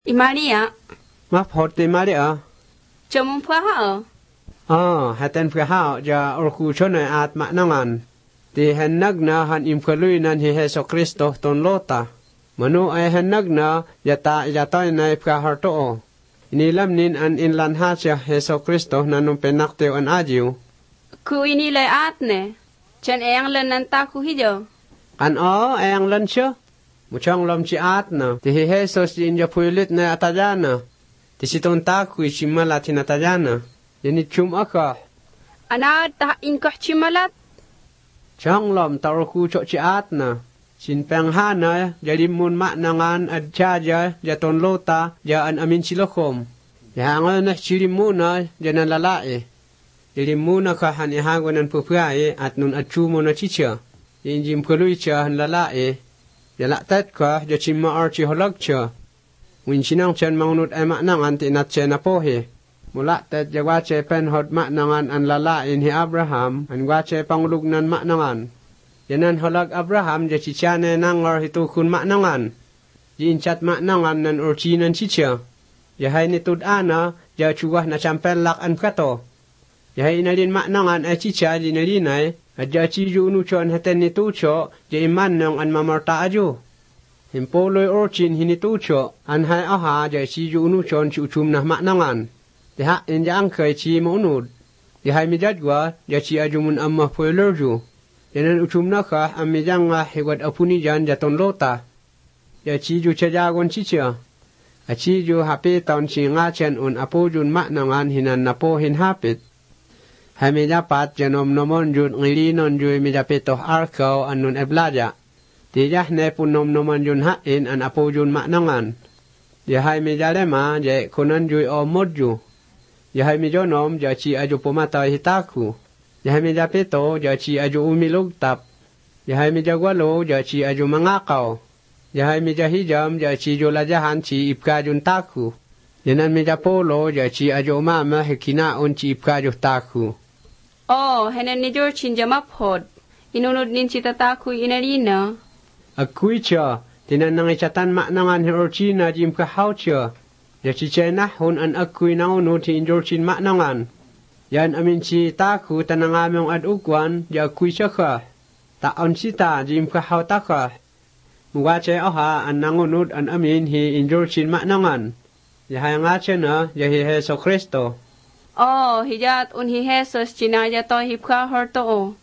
Imaria. Ma phot Imaria. Chomong phá hả? Hatan phá hảo ja orku chone at maknangan. Ti hennag na han imkaluy nan hi Heso Kristo ton lota. Manu ay hennag na yata na phá harto. Inilam nin an inlan ha siya Heso Kristo nanong penakteo an adyo. Ku inilay at ne. Chan eyang lan nan taku hijo. Eyang lan siya. Muchang lom si at na. Ti hi Hesos di inja puilit na atajana. Ti siton taku isimala tinatajana. Yanit aka. Anad ta inkah chimalat. Chang lom taroku chok si at na. Sinpeng hana jalimun maknangan ad chaja jaton lota jaan amin silokom. Yahangan na sirimuna janan lalae. Jalimuna ka han ihagonan pupuae at nun atsumo na chicha. Injim kuluy siya han lalae. Yalaktat ka jachima archi holag siya. Winsinang siyan mangunut ay maknangan tinat siya na pohe. Mulaktat jagwache penhod maknangan an lalain hi Abraham an gwache panglugnan maknangan. Yanan holag Abraham jachichane nangar hitukun maknangan. Jinchat maknangan nan urchinan chicha. Yahay nitud ana jachuwah na champelak an kato. Yahay inalin maknangan ay chicha dinalinay at jachiju unuchon haten nitucho jaiman nang an mamarta ajo. Himpoloy urchin hinitucho an hay aha jachiju unuchon si uchum na maknangan. Diha inja angkay chi maunod. Dihay mijadwa jachi ajumun amma poilerju. Yanan uchum na ka ang mijang nga hiwad apuni jan jaton lota. Jachiju chajagon chicha. Achiju hapit taon si nga chen un apojun maknangan hinan napohin hapit. Hamidapat janom nomon jun ngilinon juy midapitoh arkaw anun eblaja. Tijah nepun nomon jun hain an apojun maknangan. Dihay mijalema jay kunan juy omodju. Yahay mijonom jachi aju pumatay hitaku. Yahay midapito jachi aju umilugtap. Yahay mijagwalo jachi aju mangakaw. Yahay mijahijam jachi julajahan chi ipkajun taku. Yanan mijapolo jachi aju umama hikinaon chi ipkaju taku. Henen ni Jorchin jamaphod. Inunod nin si tataku inarina. Agkuy siya. Tinanang isatan maknangan hi Orchina jim kahaw siya. Jachi chenahon an agkuy naunod hi Jorchin maknangan. Yan amin si taku tanangamong adukwan ya agkuy siya ka. Taon sita jim kahaw taka. Muwache oha an nangunod an amin hi Jorchin maknangan. Yahay nga siya na yahi Heso Kristo. Hijat un hi Jesus chinaya to hipka horto.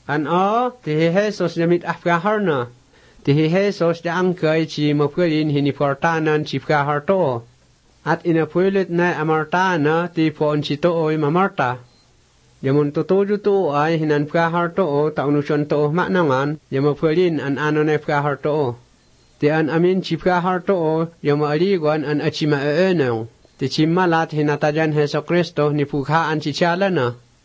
Ti hi Jesus jamit afkahar na. Ti hi Jesus da angkay chi mapulin hiniportanan chi afkaharto. At inapulit na amartana ti poon si tooy mamarta. Yamun tutuju to ay hinan afkaharto taunusyon to maknangan yamapulin an ano na afkaharto. Ti an amin chi afkaharto yamaaliguan an achima eenaw. Ti chimalat hinatajan Heso Kristo ni pukhaan si siyala na.